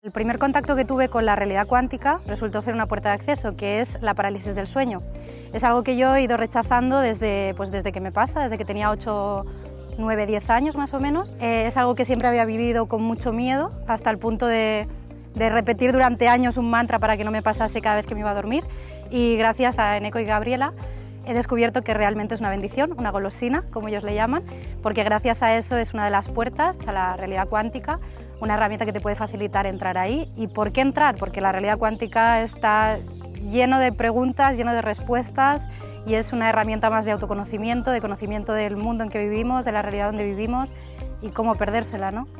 El primer contacto que tuve con la realidad cuántica resultó ser una puerta de acceso, que es la parálisis del sueño. Es algo que yo he ido rechazando desde que me pasa, desde que tenía 8, 9, 10 años más o menos. Es algo que siempre había vivido con mucho miedo, hasta el punto de repetir durante años un mantra para que no me pasase cada vez que me iba a dormir. Y gracias a Eneko y Gabriela he descubierto que realmente es una bendición, una golosina, como ellos le llaman, porque gracias a eso es una de las puertas a la realidad cuántica, una herramienta que te puede facilitar entrar ahí. ¿Y por qué entrar? Porque la realidad cuántica está lleno de preguntas, lleno de respuestas, y es una herramienta más de autoconocimiento, de conocimiento del mundo en que vivimos, de la realidad donde vivimos y cómo perdérsela, ¿no?